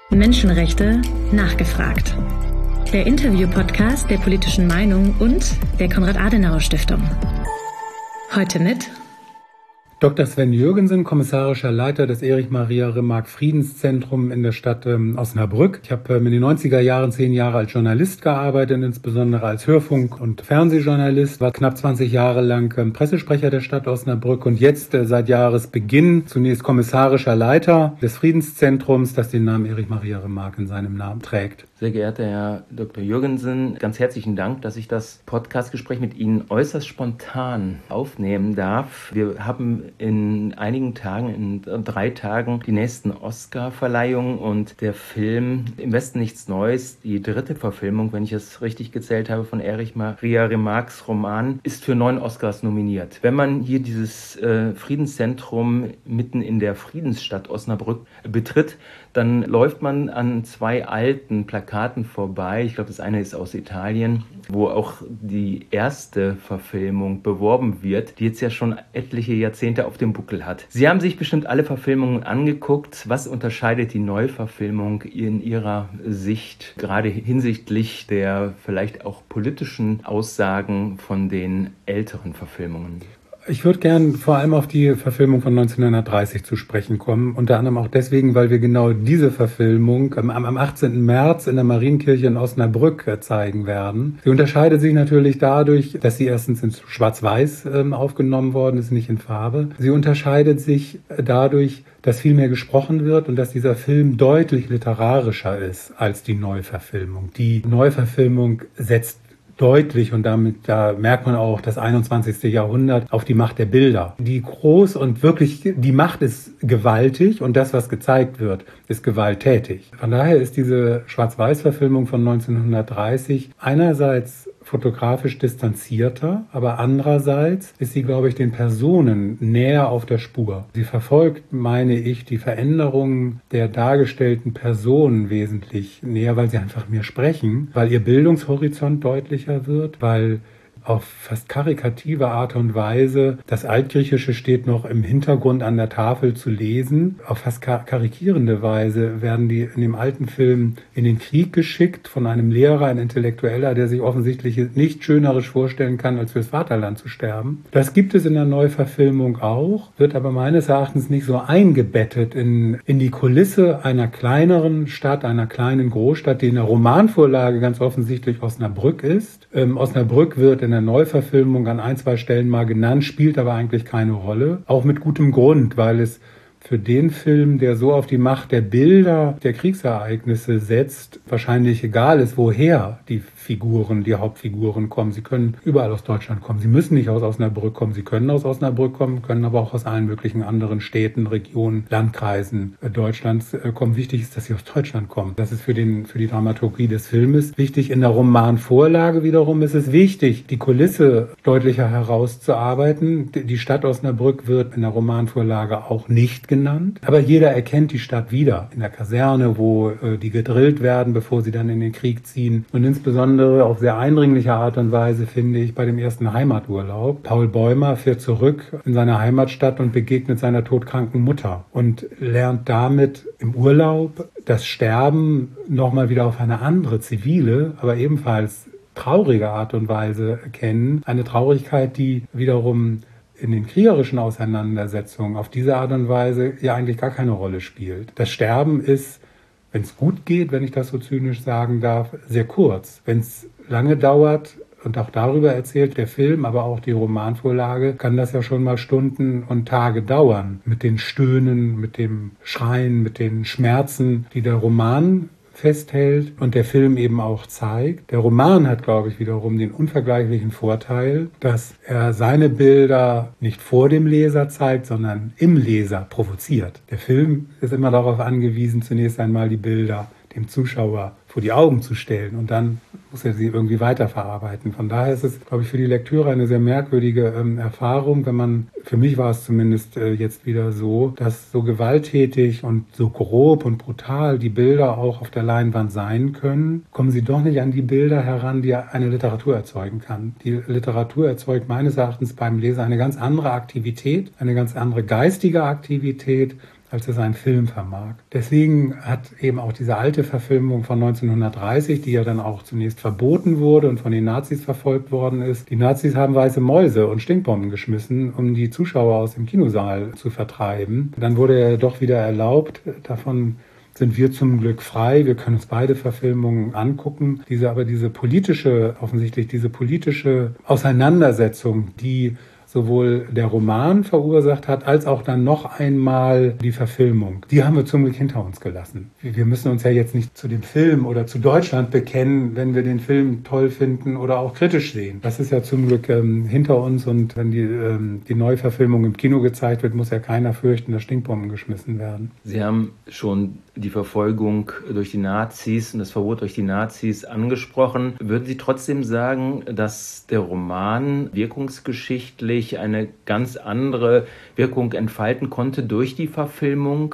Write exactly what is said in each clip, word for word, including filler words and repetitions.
Menschenrechte nachgefragt. Der Interview-Podcast der Politischen Meinung und der Konrad-Adenauer-Stiftung. Heute mit Doktor Sven Jürgensen, kommissarischer Leiter des Erich-Maria-Remarque-Friedenszentrum in der Stadt ähm, Osnabrück. Ich habe ähm, in den neunziger Jahren zehn Jahre als Journalist gearbeitet, insbesondere als Hörfunk- und Fernsehjournalist, war knapp zwanzig Jahre lang ähm, Pressesprecher der Stadt Osnabrück und jetzt äh, seit Jahresbeginn zunächst kommissarischer Leiter des Friedenszentrums, das den Namen Erich-Maria-Remarque in seinem Namen trägt. Sehr geehrter Herr Doktor Jürgensen, ganz herzlichen Dank, dass ich das Podcastgespräch mit Ihnen äußerst spontan aufnehmen darf. Wir haben in einigen Tagen, in drei Tagen, die nächsten Oscar-Verleihungen und der Film Im Westen nichts Neues, die dritte Verfilmung, wenn ich es richtig gezählt habe, von Erich-Maria-Remarques Roman, ist für neun Oscars nominiert. Wenn man hier dieses äh, Friedenszentrum mitten in der Friedensstadt Osnabrück betritt, dann läuft man an zwei alten Plakaten vorbei. Ich glaube, das eine ist aus Italien, wo auch die erste Verfilmung beworben wird, die jetzt ja schon etliche Jahrzehnte auf dem Buckel hat. Sie haben sich bestimmt alle Verfilmungen angeguckt. Was unterscheidet die Neuverfilmung in Ihrer Sicht, gerade hinsichtlich der vielleicht auch politischen Aussagen von den älteren Verfilmungen? Ich würde gern vor allem auf die Verfilmung von neunzehnhundertdreißig zu sprechen kommen. Unter anderem auch deswegen, weil wir genau diese Verfilmung am, am achtzehnten März in der Marienkirche in Osnabrück zeigen werden. Sie unterscheidet sich natürlich dadurch, dass sie erstens in Schwarz-Weiß ähm, aufgenommen worden ist, nicht in Farbe. Sie unterscheidet sich dadurch, dass viel mehr gesprochen wird und dass dieser Film deutlich literarischer ist als die Neuverfilmung. Die Neuverfilmung setzt deutlich, und damit, da merkt man auch das einundzwanzigste Jahrhundert, auf die Macht der Bilder. Die groß und wirklich, die Macht ist gewaltig und das, was gezeigt wird, ist gewalttätig. Von daher ist diese Schwarz-Weiß-Verfilmung von neunzehnhundertdreißig einerseits fotografisch distanzierter, aber andererseits ist sie, glaube ich, den Personen näher auf der Spur. Sie verfolgt, meine ich, die Veränderungen der dargestellten Personen wesentlich näher, weil sie einfach mehr sprechen, weil ihr Bildungshorizont deutlicher wird, weil auf fast karikative Art und Weise das Altgriechische steht noch im Hintergrund an der Tafel zu lesen. Auf fast karikierende Weise werden die in dem alten Film in den Krieg geschickt von einem Lehrer, ein Intellektueller, der sich offensichtlich nicht schönerisch vorstellen kann, als fürs Vaterland zu sterben. Das gibt es in der Neuverfilmung auch, wird aber meines Erachtens nicht so eingebettet in, in die Kulisse einer kleineren Stadt, einer kleinen Großstadt, die in der Romanvorlage ganz offensichtlich Osnabrück ist. Ähm, Osnabrück wird in der Neuverfilmung an ein, zwei Stellen mal genannt, spielt aber eigentlich keine Rolle. Auch mit gutem Grund, weil es für den Film, der so auf die Macht der Bilder, der Kriegsereignisse setzt, wahrscheinlich egal ist, woher die Figuren, die Hauptfiguren kommen. Sie können überall aus Deutschland kommen. Sie müssen nicht aus Osnabrück kommen. Sie können aus Osnabrück kommen, können aber auch aus allen möglichen anderen Städten, Regionen, Landkreisen Deutschlands kommen. Wichtig ist, dass sie aus Deutschland kommen. Das ist für den, für die Dramaturgie des Filmes wichtig. In der Romanvorlage wiederum ist es wichtig, die Kulisse deutlicher herauszuarbeiten. Die Stadt Osnabrück wird in der Romanvorlage auch nicht genannt. Aber jeder erkennt die Stadt wieder. In der Kaserne, wo äh, die gedrillt werden, bevor sie dann in den Krieg ziehen. Und insbesondere auf sehr eindringliche Art und Weise, finde ich, bei dem ersten Heimaturlaub. Paul Bäumer fährt zurück in seine Heimatstadt und begegnet seiner todkranken Mutter und lernt damit im Urlaub das Sterben nochmal wieder auf eine andere, zivile, aber ebenfalls traurige Art und Weise kennen. Eine Traurigkeit, die wiederum in den kriegerischen Auseinandersetzungen auf diese Art und Weise ja eigentlich gar keine Rolle spielt. Das Sterben ist, wenn es gut geht, wenn ich das so zynisch sagen darf, sehr kurz. Wenn es lange dauert, und auch darüber erzählt der Film, aber auch die Romanvorlage, kann das ja schon mal Stunden und Tage dauern. Mit den Stöhnen, mit dem Schreien, mit den Schmerzen, die der Roman festhält und der Film eben auch zeigt. Der Roman hat, glaube ich, wiederum den unvergleichlichen Vorteil, dass er seine Bilder nicht vor dem Leser zeigt, sondern im Leser provoziert. Der Film ist immer darauf angewiesen, zunächst einmal die Bilder dem Zuschauer vor die Augen zu stellen und dann muss er sie irgendwie weiterverarbeiten. Von daher ist es, glaube ich, für die Lektüre eine sehr merkwürdige ähm, Erfahrung, wenn man, für mich war es zumindest äh, jetzt wieder so, dass so gewalttätig und so grob und brutal die Bilder auch auf der Leinwand sein können, kommen sie doch nicht an die Bilder heran, die eine Literatur erzeugen kann. Die Literatur erzeugt meines Erachtens beim Leser eine ganz andere Aktivität, eine ganz andere geistige Aktivität, als es ein Film vermag. Deswegen hat eben auch diese alte Verfilmung von neunzehnhundertdreißig, die ja dann auch zunächst verboten wurde und von den Nazis verfolgt worden ist. Die Nazis haben weiße Mäuse und Stinkbomben geschmissen, um die Zuschauer aus dem Kinosaal zu vertreiben. Dann wurde er doch wieder erlaubt. Davon sind wir zum Glück frei. Wir können uns beide Verfilmungen angucken. Diese, aber diese politische, offensichtlich diese politische Auseinandersetzung, die sowohl der Roman verursacht hat, als auch dann noch einmal die Verfilmung. Die haben wir zum Glück hinter uns gelassen. Wir müssen uns ja jetzt nicht zu dem Film oder zu Deutschland bekennen, wenn wir den Film toll finden oder auch kritisch sehen. Das ist ja zum Glück ähm, hinter uns, und wenn die, ähm, die Neuverfilmung im Kino gezeigt wird, muss ja keiner fürchten, dass Stinkbomben geschmissen werden. Sie haben schon die Verfolgung durch die Nazis und das Verbot durch die Nazis angesprochen. Würden Sie trotzdem sagen, dass der Roman wirkungsgeschichtlich eine ganz andere Wirkung entfalten konnte durch die Verfilmung?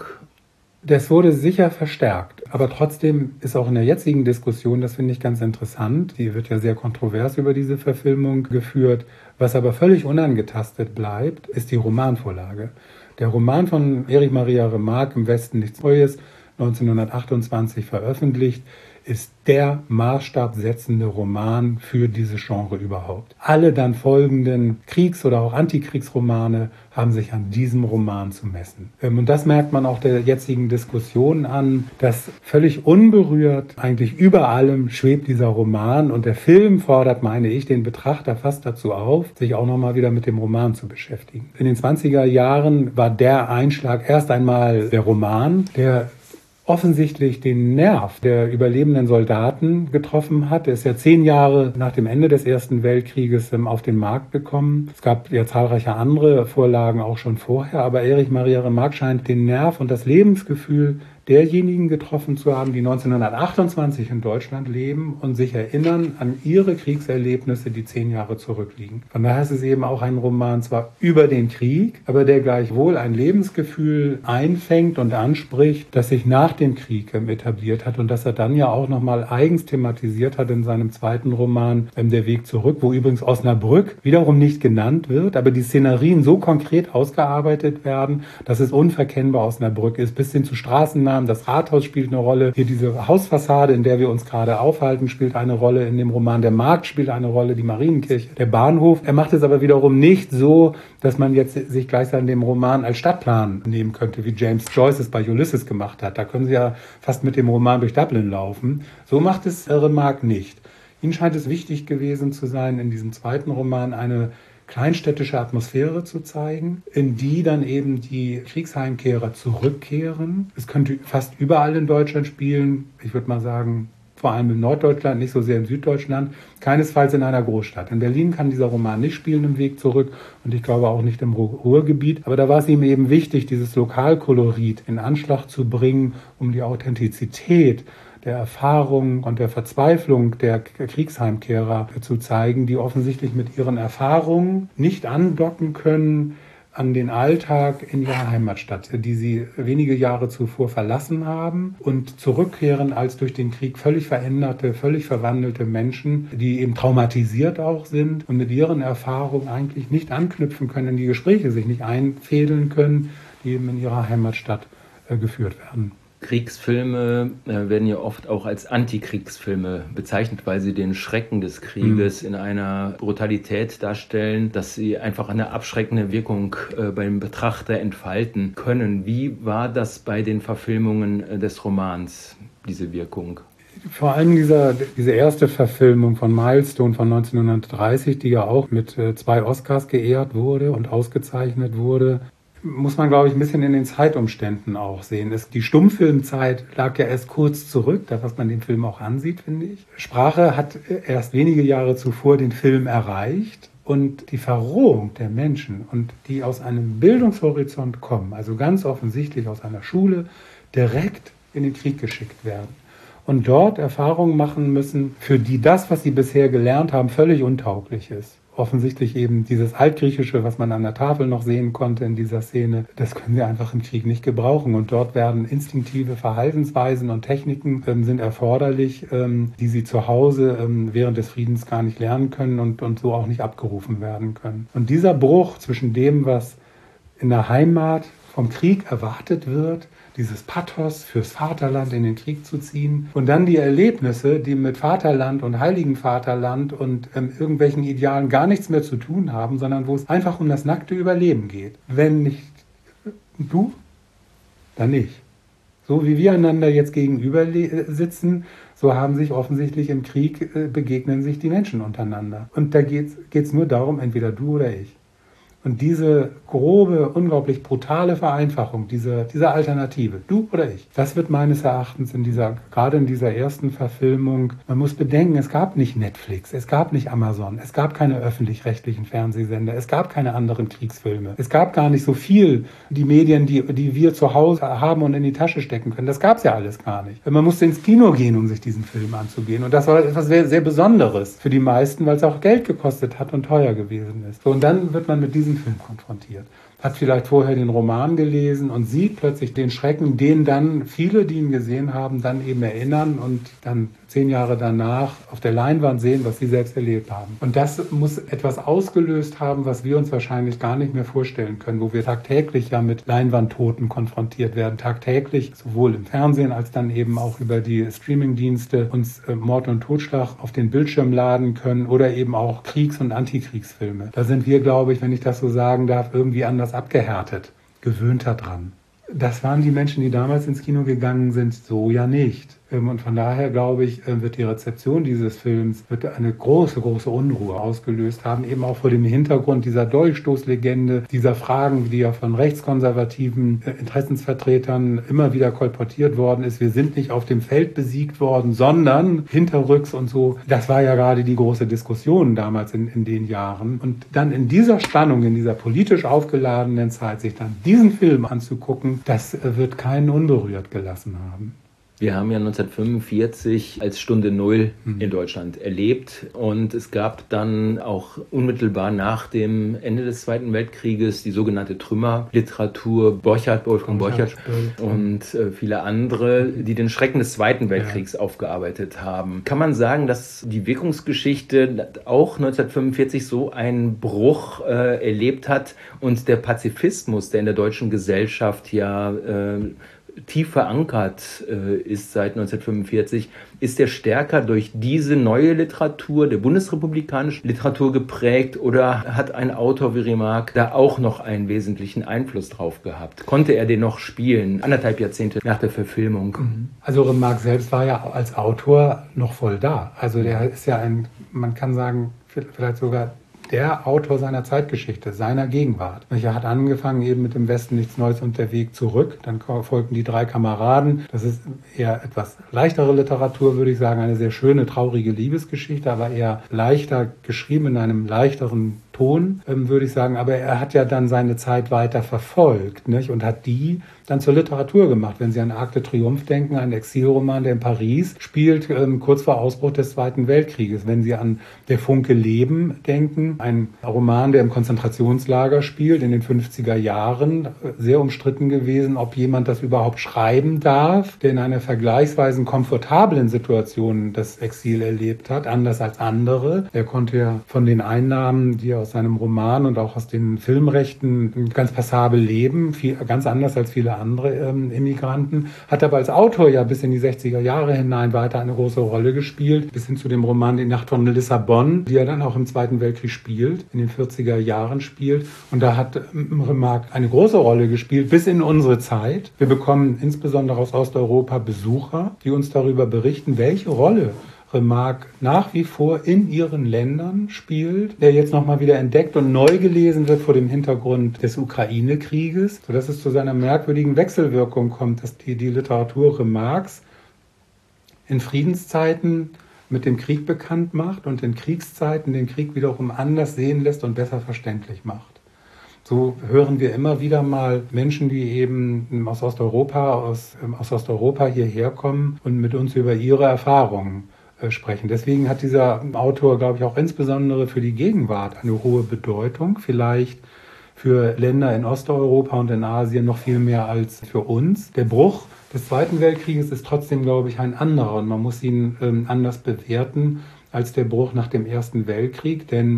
Das wurde sicher verstärkt, aber trotzdem ist auch in der jetzigen Diskussion, das finde ich ganz interessant, die wird ja sehr kontrovers über diese Verfilmung geführt, was aber völlig unangetastet bleibt, ist die Romanvorlage. Der Roman von Erich Maria Remarque, Im Westen nichts Neues, neunzehnhundertachtundzwanzig veröffentlicht, ist der maßstabsetzende Roman für dieses Genre überhaupt. Alle dann folgenden Kriegs- oder auch Antikriegsromane haben sich an diesem Roman zu messen. Und das merkt man auch der jetzigen Diskussion an, dass völlig unberührt, eigentlich über allem schwebt dieser Roman, und der Film fordert, meine ich, den Betrachter fast dazu auf, sich auch nochmal wieder mit dem Roman zu beschäftigen. In den zwanziger Jahren war der Einschlag erst einmal der Roman, der offensichtlich den Nerv der überlebenden Soldaten getroffen hat. Er ist ja zehn Jahre nach dem Ende des Ersten Weltkrieges auf den Markt gekommen. Es gab ja zahlreiche andere Vorlagen auch schon vorher, aber Erich Maria Remarque scheint den Nerv und das Lebensgefühl derjenigen getroffen zu haben, die neunzehnhundertachtundzwanzig in Deutschland leben und sich erinnern an ihre Kriegserlebnisse, die zehn Jahre zurückliegen. Von daher ist es eben auch ein Roman zwar über den Krieg, aber der gleichwohl ein Lebensgefühl einfängt und anspricht, das sich nach dem Krieg etabliert hat und das er dann ja auch nochmal eigens thematisiert hat in seinem zweiten Roman Der Weg zurück, wo übrigens Osnabrück wiederum nicht genannt wird, aber die Szenerien so konkret ausgearbeitet werden, dass es unverkennbar Osnabrück ist, bis hin zu Straßennamen. Das Rathaus spielt eine Rolle. Hier diese Hausfassade, in der wir uns gerade aufhalten, spielt eine Rolle in dem Roman. Der Markt spielt eine Rolle, die Marienkirche, der Bahnhof. Er macht es aber wiederum nicht so, dass man jetzt sich gleichsam dem Roman als Stadtplan nehmen könnte, wie James Joyce es bei Ulysses gemacht hat. Da können Sie ja fast mit dem Roman durch Dublin laufen. So macht es Remarque nicht. Ihnen scheint es wichtig gewesen zu sein, in diesem zweiten Roman eine kleinstädtische Atmosphäre zu zeigen, in die dann eben die Kriegsheimkehrer zurückkehren. Es könnte fast überall in Deutschland spielen. Ich würde mal sagen, vor allem in Norddeutschland, nicht so sehr in Süddeutschland, keinesfalls in einer Großstadt. In Berlin kann dieser Roman nicht spielen, Im Weg zurück, und ich glaube auch nicht im Ruhrgebiet. Aber da war es ihm eben wichtig, dieses Lokalkolorit in Anschlag zu bringen, um die Authentizität der Erfahrung und der Verzweiflung der Kriegsheimkehrer zu zeigen, die offensichtlich mit ihren Erfahrungen nicht andocken können an den Alltag in ihrer Heimatstadt, die sie wenige Jahre zuvor verlassen haben und zurückkehren als durch den Krieg völlig veränderte, völlig verwandelte Menschen, die eben traumatisiert auch sind und mit ihren Erfahrungen eigentlich nicht anknüpfen können, in die Gespräche sich nicht einfädeln können, die eben in ihrer Heimatstadt äh, geführt werden. Kriegsfilme äh, werden ja oft auch als Antikriegsfilme bezeichnet, weil sie den Schrecken des Krieges mhm. in einer Brutalität darstellen, dass sie einfach eine abschreckende Wirkung äh, beim Betrachter entfalten können. Wie war das bei den Verfilmungen äh, des Romans, diese Wirkung? Vor allem dieser, diese erste Verfilmung von Milestone von neunzehnhundertdreißig, die ja auch mit äh, zwei Oscars geehrt wurde und ausgezeichnet wurde, muss man, glaube ich, ein bisschen in den Zeitumständen auch sehen. Es, die Stummfilmzeit lag ja erst kurz zurück, da was man den Film auch ansieht, finde ich. Sprache hat erst wenige Jahre zuvor den Film erreicht, und die Verrohung der Menschen, und die aus einem Bildungshorizont kommen, also ganz offensichtlich aus einer Schule, direkt in den Krieg geschickt werden und dort Erfahrungen machen müssen, für die das, was sie bisher gelernt haben, völlig untauglich ist. Offensichtlich eben dieses Altgriechische, was man an der Tafel noch sehen konnte in dieser Szene, das können wir einfach im Krieg nicht gebrauchen. Und dort werden instinktive Verhaltensweisen und Techniken ähm, sind erforderlich, ähm, die sie zu Hause ähm, während des Friedens gar nicht lernen können und, und so auch nicht abgerufen werden können. Und dieser Bruch zwischen dem, was in der Heimat vom Krieg erwartet wird, dieses Pathos fürs Vaterland in den Krieg zu ziehen und dann die Erlebnisse, die mit Vaterland und Heiligen Vaterland und ähm, irgendwelchen Idealen gar nichts mehr zu tun haben, sondern wo es einfach um das nackte Überleben geht. Wenn nicht du, dann ich. So wie wir einander jetzt gegenüber sitzen, so haben sich offensichtlich im Krieg, äh, begegnen sich die Menschen untereinander. Und da geht es nur darum, entweder du oder ich. Und diese grobe, unglaublich brutale Vereinfachung, diese, diese Alternative, du oder ich, das wird meines Erachtens in dieser, gerade in dieser ersten Verfilmung, man muss bedenken, es gab nicht Netflix, es gab nicht Amazon, es gab keine öffentlich-rechtlichen Fernsehsender, es gab keine anderen Kriegsfilme, es gab gar nicht so viel, die Medien, die, die wir zu Hause haben und in die Tasche stecken können, das gab es ja alles gar nicht. Man musste ins Kino gehen, um sich diesen Film anzugehen. Und das war etwas sehr, sehr Besonderes für die meisten, weil es auch Geld gekostet hat und teuer gewesen ist. So, und dann wird man mit diesem Film konfrontiert. Hat vielleicht vorher den Roman gelesen und sieht plötzlich den Schrecken, den dann viele, die ihn gesehen haben, dann eben erinnern und dann zehn Jahre danach auf der Leinwand sehen, was sie selbst erlebt haben. Und das muss etwas ausgelöst haben, was wir uns wahrscheinlich gar nicht mehr vorstellen können, wo wir tagtäglich ja mit Leinwandtoten konfrontiert werden, tagtäglich sowohl im Fernsehen als dann eben auch über die Streamingdienste uns äh, Mord und Totschlag auf den Bildschirm laden können oder eben auch Kriegs- und Antikriegsfilme. Da sind wir, glaube ich, wenn ich das so sagen darf, irgendwie anders abgehärtet, gewöhnter dran. Das waren die Menschen, die damals ins Kino gegangen sind, so ja nicht. Und von daher, glaube ich, wird die Rezeption dieses Films wird eine große, große Unruhe ausgelöst haben, eben auch vor dem Hintergrund dieser Dolchstoßlegende, dieser Fragen, die ja von rechtskonservativen Interessensvertretern immer wieder kolportiert worden ist. Wir sind nicht auf dem Feld besiegt worden, sondern hinterrücks und so. Das war ja gerade die große Diskussion damals in, in den Jahren. Und dann in dieser Spannung, in dieser politisch aufgeladenen Zeit, sich dann diesen Film anzugucken, das wird keinen unberührt gelassen haben. Wir haben ja neunzehnhundertfünfundvierzig als Stunde Null in Deutschland erlebt und es gab dann auch unmittelbar nach dem Ende des Zweiten Weltkrieges die sogenannte Trümmerliteratur, Borchardt, Wolfgang Borchardt und äh, viele andere, die den Schrecken des Zweiten Weltkriegs ja. aufgearbeitet haben. Kann man sagen, dass die Wirkungsgeschichte auch neunzehnhundertfünfundvierzig so einen Bruch äh, erlebt hat und der Pazifismus, der in der deutschen Gesellschaft ja äh, tief verankert äh, ist seit neunzehnhundertfünfundvierzig, ist der stärker durch diese neue Literatur, der bundesrepublikanischen Literatur geprägt oder hat ein Autor wie Remarque da auch noch einen wesentlichen Einfluss drauf gehabt? Konnte er den noch spielen, anderthalb Jahrzehnte nach der Verfilmung? Also Remarque selbst war ja als Autor noch voll da. Also der ist ja ein, man kann sagen, vielleicht sogar der Autor seiner Zeitgeschichte, seiner Gegenwart. Er hat angefangen eben mit dem Westen nichts Neues und der Weg zurück. Dann folgten die drei Kameraden. Das ist eher etwas leichtere Literatur, würde ich sagen. Eine sehr schöne, traurige Liebesgeschichte, aber eher leichter geschrieben in einem leichteren Ton, ähm, würde ich sagen. Aber er hat ja dann seine Zeit weiter verfolgt, nicht? Und hat die dann zur Literatur gemacht. Wenn Sie an Arc de Triomphe denken, einen Exilroman, der in Paris spielt, ähm, kurz vor Ausbruch des Zweiten Weltkrieges. Wenn Sie an Der Funke Leben denken, ein Roman, der im Konzentrationslager spielt, in den fünfziger Jahren, sehr umstritten gewesen, ob jemand das überhaupt schreiben darf, der in einer vergleichsweise komfortablen Situation das Exil erlebt hat, anders als andere. Er konnte ja von den Einnahmen, die er aus seinem Roman und auch aus den Filmrechten ganz passabel leben, viel, ganz anders als viele andere ähm, Immigranten, hat aber als Autor ja bis in die sechziger Jahre hinein weiter eine große Rolle gespielt, bis hin zu dem Roman Die Nacht von Lissabon, die er dann auch im Zweiten Weltkrieg spielt, in den vierziger Jahren spielt. Und da hat ähm, Remarque eine große Rolle gespielt, bis in unsere Zeit. Wir bekommen insbesondere aus Osteuropa Besucher, die uns darüber berichten, welche Rolle Remarque nach wie vor in ihren Ländern spielt, der jetzt nochmal wieder entdeckt und neu gelesen wird vor dem Hintergrund des Ukraine-Krieges, sodass es zu seiner merkwürdigen Wechselwirkung kommt, dass die, die Literatur Remarques in Friedenszeiten mit dem Krieg bekannt macht und in Kriegszeiten den Krieg wiederum anders sehen lässt und besser verständlich macht. So hören wir immer wieder mal Menschen, die eben aus Osteuropa, aus, aus Osteuropa hierher kommen und mit uns über ihre Erfahrungen sprechen. Deswegen hat dieser Autor, glaube ich, auch insbesondere für die Gegenwart eine hohe Bedeutung, vielleicht für Länder in Osteuropa und in Asien noch viel mehr als für uns. Der Bruch des Zweiten Weltkrieges ist trotzdem, glaube ich, ein anderer und man muss ihn ähm, anders bewerten als der Bruch nach dem Ersten Weltkrieg, denn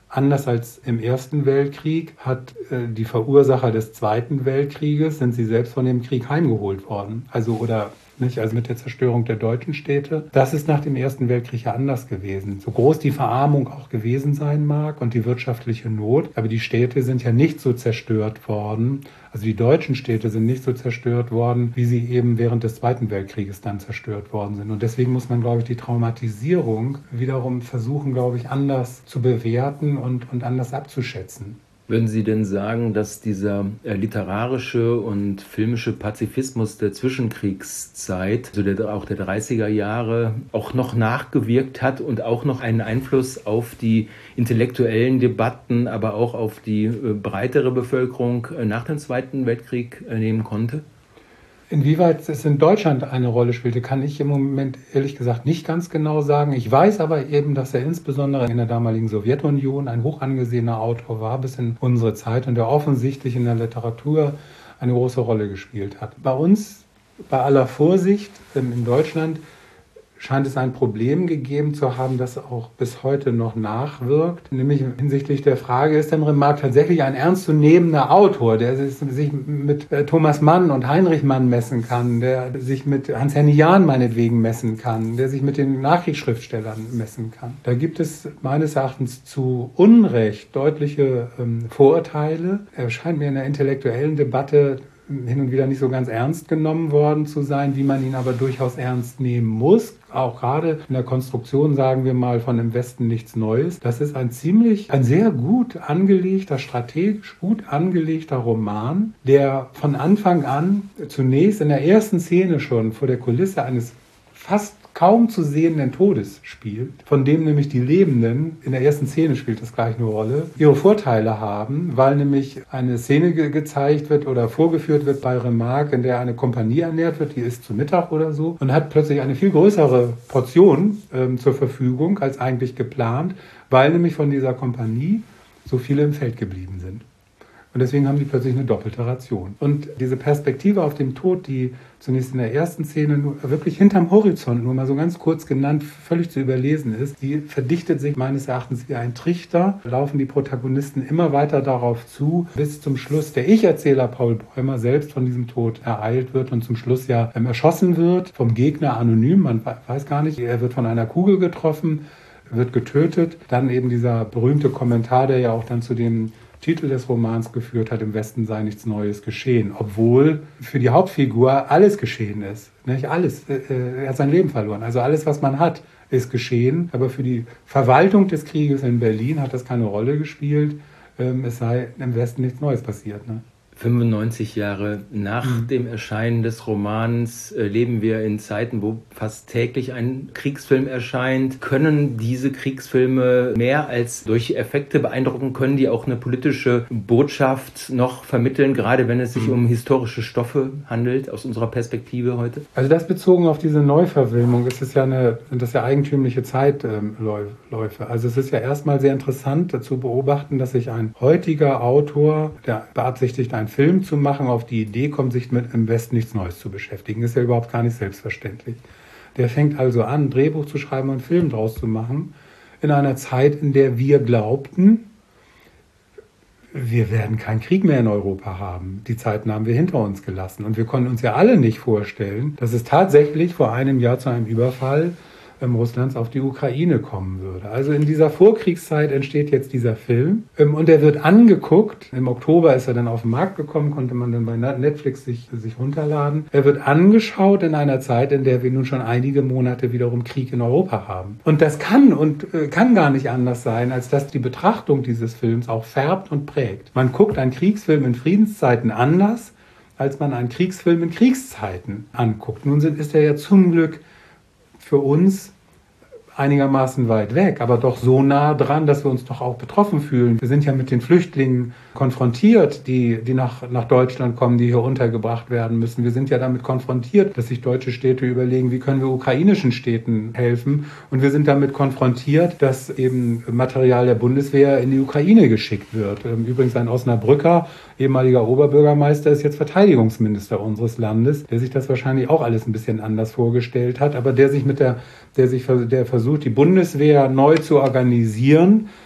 Anders als im Ersten Weltkrieg hat äh, die Verursacher des Zweiten Weltkrieges, sind sie selbst von dem Krieg heimgeholt worden. Also oder nicht, also mit der Zerstörung der deutschen Städte. Das ist nach dem Ersten Weltkrieg ja anders gewesen. So groß die Verarmung auch gewesen sein mag und die wirtschaftliche Not, aber die Städte sind ja nicht so zerstört worden. Also die deutschen Städte sind nicht so zerstört worden, wie sie eben während des Zweiten Weltkrieges dann zerstört worden sind. Und deswegen muss man, glaube ich, die Traumatisierung wiederum versuchen, glaube ich, anders zu bewerten und, und anders abzuschätzen. Würden Sie denn sagen, dass dieser äh, literarische und filmische Pazifismus der Zwischenkriegszeit, also der, auch der dreißiger Jahre, auch noch nachgewirkt hat und auch noch einen Einfluss auf die intellektuellen Debatten, aber auch auf die äh, breitere Bevölkerung äh, nach dem Zweiten Weltkrieg äh, nehmen konnte? Inwieweit es in Deutschland eine Rolle spielte, kann ich im Moment ehrlich gesagt nicht ganz genau sagen. Ich weiß aber eben, dass er insbesondere in der damaligen Sowjetunion ein hoch angesehener Autor war bis in unsere Zeit und der offensichtlich in der Literatur eine große Rolle gespielt hat. Bei uns, bei aller Vorsicht in Deutschland, scheint es ein Problem gegeben zu haben, das auch bis heute noch nachwirkt. Nämlich hinsichtlich der Frage, ist denn Remarque tatsächlich ein ernstzunehmender Autor, der sich mit Thomas Mann und Heinrich Mann messen kann, der sich mit Hans-Henny Jahn meinetwegen messen kann, der sich mit den Nachkriegsschriftstellern messen kann. Da gibt es meines Erachtens zu Unrecht deutliche ähm, Vorurteile. Er scheint mir in der intellektuellen Debatte hin und wieder nicht so ganz ernst genommen worden zu sein, wie man ihn aber durchaus ernst nehmen muss. Auch gerade in der Konstruktion, sagen wir mal, von Im Westen nichts Neues. Das ist ein ziemlich, ein sehr gut angelegter, strategisch gut angelegter Roman, der von Anfang an zunächst in der ersten Szene schon vor der Kulisse eines fast kaum zu sehenden Todes spielt, von dem nämlich die Lebenden, in der ersten Szene spielt das gleich eine Rolle, ihre Vorteile haben, weil nämlich eine Szene ge- gezeigt wird oder vorgeführt wird bei Remarque, in der eine Kompanie ernährt wird, die isst zu Mittag oder so und hat plötzlich eine viel größere Portion ähm, zur Verfügung als eigentlich geplant, weil nämlich von dieser Kompanie so viele im Feld geblieben sind. Und deswegen haben die plötzlich eine doppelte Ration. Und diese Perspektive auf den Tod, die zunächst in der ersten Szene nur wirklich hinterm Horizont, nur mal so ganz kurz genannt, völlig zu überlesen ist, die verdichtet sich meines Erachtens wie ein Trichter, laufen die Protagonisten immer weiter darauf zu, bis zum Schluss der Ich-Erzähler Paul Bäumer selbst von diesem Tod ereilt wird und zum Schluss ja ähm, erschossen wird, vom Gegner anonym, man weiß gar nicht, er wird von einer Kugel getroffen, wird getötet. Dann eben dieser berühmte Kommentar, der ja auch dann zu dem Titel des Romans geführt hat, im Westen sei nichts Neues geschehen, obwohl für die Hauptfigur alles geschehen ist. Nicht alles, er hat sein Leben verloren, also alles, was man hat, ist geschehen, aber für die Verwaltung des Krieges in Berlin hat das keine Rolle gespielt, es sei im Westen nichts Neues passiert. Ne? fünfundneunzig Jahre nach mhm. dem Erscheinen des Romans äh, leben wir in Zeiten, wo fast täglich ein Kriegsfilm erscheint. Können diese Kriegsfilme mehr als durch Effekte beeindrucken, können die auch eine politische Botschaft noch vermitteln, gerade wenn es sich mhm. um historische Stoffe handelt, aus unserer Perspektive heute? Also das bezogen auf diese Neuverfilmung ist es ja eine, sind das ja eigentümliche Zeitläufe. Also es ist ja erstmal sehr interessant zu beobachten, dass sich ein heutiger Autor, der beabsichtigt, einen Film zu machen, auf die Idee kommt, sich mit Im Westen nichts Neues zu beschäftigen. Das ist ja überhaupt gar nicht selbstverständlich. Der fängt also an, ein Drehbuch zu schreiben und einen Film draus zu machen, in einer Zeit, in der wir glaubten, wir werden keinen Krieg mehr in Europa haben. Die Zeiten haben wir hinter uns gelassen. Und wir konnten uns ja alle nicht vorstellen, dass es tatsächlich vor einem Jahr zu einem Überfall Russlands auf die Ukraine kommen würde. Also in dieser Vorkriegszeit entsteht jetzt dieser Film und er wird angeguckt. Im Oktober ist er dann auf den Markt gekommen, konnte man dann bei Netflix sich, sich runterladen. Er wird angeschaut in einer Zeit, in der wir nun schon einige Monate wiederum Krieg in Europa haben. Und das kann und äh, kann gar nicht anders sein, als dass die Betrachtung dieses Films auch färbt und prägt. Man guckt einen Kriegsfilm in Friedenszeiten anders, als man einen Kriegsfilm in Kriegszeiten anguckt. Nun sind, ist er ja zum Glück für uns einigermaßen weit weg, aber doch so nah dran, dass wir uns doch auch betroffen fühlen. Wir sind ja mit den Flüchtlingen konfrontiert, die, die nach, nach Deutschland kommen, die hier untergebracht werden müssen. Wir sind ja damit konfrontiert, dass sich deutsche Städte überlegen, wie können wir ukrainischen Städten helfen. Und wir sind damit konfrontiert, dass eben Material der Bundeswehr in die Ukraine geschickt wird. Übrigens ein Osnabrücker, ehemaliger Oberbürgermeister, ist jetzt Verteidigungsminister unseres Landes, der sich das wahrscheinlich auch alles ein bisschen anders vorgestellt hat, aber der sich mit der, der sich, der versucht, die Bundeswehr neu zu organisieren,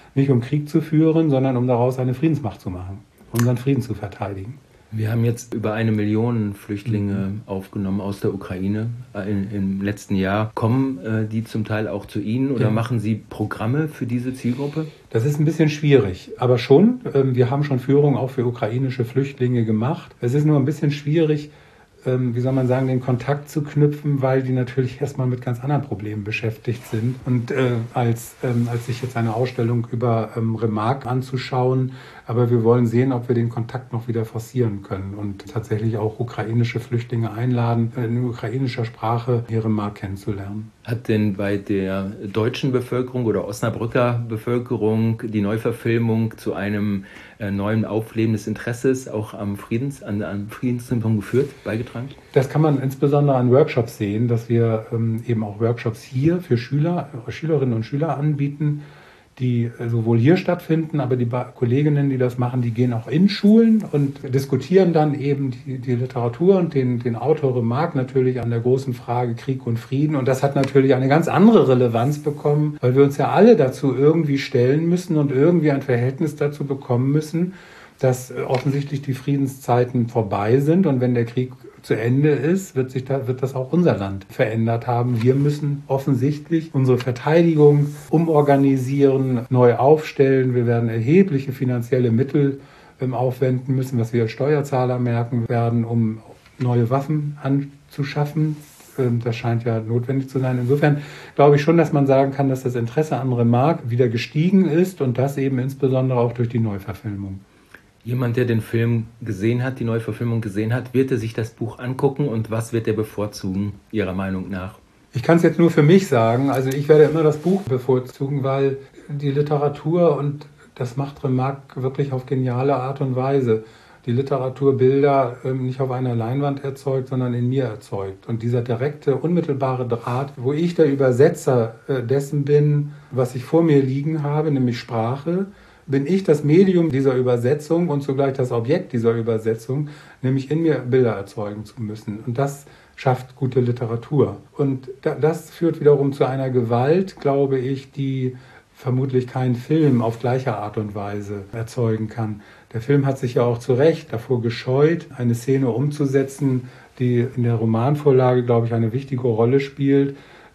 nicht um Krieg zu führen, sondern um daraus eine Friedensmacht zu machen, unseren Frieden zu verteidigen. Wir haben jetzt über eine Million Flüchtlinge mhm. aufgenommen aus der Ukraine in, im letzten Jahr. Kommen äh, die zum Teil auch zu Ihnen oder ja. machen Sie Programme für diese Zielgruppe? Das ist ein bisschen schwierig, aber schon. Ähm, wir haben schon Führung auch für ukrainische Flüchtlinge gemacht. Es ist nur ein bisschen schwierig, ähm, wie soll man sagen, den Kontakt zu knüpfen, weil die natürlich erstmal mit ganz anderen Problemen beschäftigt sind. Und äh, als, ähm, als sich jetzt eine Ausstellung über ähm, Remarque anzuschauen, aber wir wollen sehen, ob wir den Kontakt noch wieder forcieren können und tatsächlich auch ukrainische Flüchtlinge einladen, in ukrainischer Sprache ihre Remarque kennenzulernen. Hat denn bei der deutschen Bevölkerung oder Osnabrücker Bevölkerung die Neuverfilmung zu einem äh, neuen Aufleben des Interesses auch am Friedens, an, am Friedenssymbol geführt, beigetragen? Das kann man insbesondere an Workshops sehen, dass wir ähm, eben auch Workshops hier für Schüler, Schülerinnen und Schüler anbieten, die sowohl hier stattfinden, aber die Kolleginnen, die das machen, die gehen auch in Schulen und diskutieren dann eben die, die Literatur und den, den Autor Remarque natürlich an der großen Frage Krieg und Frieden. Und das hat natürlich eine ganz andere Relevanz bekommen, weil wir uns ja alle dazu irgendwie stellen müssen und irgendwie ein Verhältnis dazu bekommen müssen, dass offensichtlich die Friedenszeiten vorbei sind und wenn der Krieg zu Ende ist, wird sich da, wird das auch unser Land verändert haben. Wir müssen offensichtlich unsere Verteidigung umorganisieren, neu aufstellen. Wir werden erhebliche finanzielle Mittel ähm, aufwenden müssen, was wir als Steuerzahler merken werden, um neue Waffen anzuschaffen. Ähm, das scheint ja notwendig zu sein. Insofern glaube ich schon, dass man sagen kann, dass das Interesse an Remarque wieder gestiegen ist und das eben insbesondere auch durch die Neuverfilmung. Jemand, der den Film gesehen hat, die Neuverfilmung gesehen hat, wird er sich das Buch angucken und was wird er bevorzugen, Ihrer Meinung nach? Ich kann es jetzt nur für mich sagen. Also ich werde immer das Buch bevorzugen, weil die Literatur, und das macht Remarque wirklich auf geniale Art und Weise, die Literatur Bilder ähm, nicht auf einer Leinwand erzeugt, sondern in mir erzeugt. Und dieser direkte, unmittelbare Draht, wo ich der Übersetzer äh, dessen bin, was ich vor mir liegen habe, nämlich Sprache, bin ich das Medium dieser Übersetzung und zugleich das Objekt dieser Übersetzung, nämlich in mir Bilder erzeugen zu müssen. Und das schafft gute Literatur. Und das führt wiederum zu einer Gewalt, glaube ich, die vermutlich kein Film auf gleiche Art und Weise erzeugen kann. Der Film hat sich ja auch zu Recht davor gescheut, eine Szene umzusetzen, die in der Romanvorlage, glaube ich, eine wichtige Rolle spielt,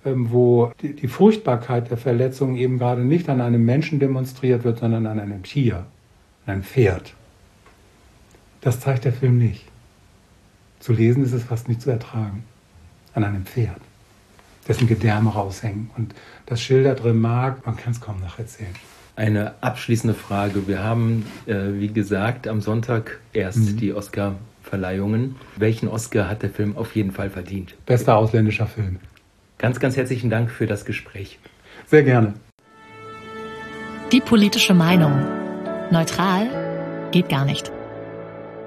wo die Furchtbarkeit der Verletzung eben gerade nicht an einem Menschen demonstriert wird, sondern an einem Tier, an einem Pferd. Das zeigt der Film nicht. Zu lesen ist es fast nicht zu ertragen. An einem Pferd, dessen Gedärme raushängen. Und das schildert Remarque, man kann es kaum nacherzählen. Eine abschließende Frage. Wir haben, äh, wie gesagt, am Sonntag erst mhm. die Oscar-Verleihungen. Welchen Oscar hat der Film auf jeden Fall verdient? Bester ausländischer Film. Ganz, ganz herzlichen Dank für das Gespräch. Sehr gerne. Die politische Meinung. Neutral geht gar nicht.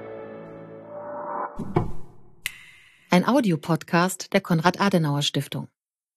Ein Audiopodcast der Konrad-Adenauer-Stiftung.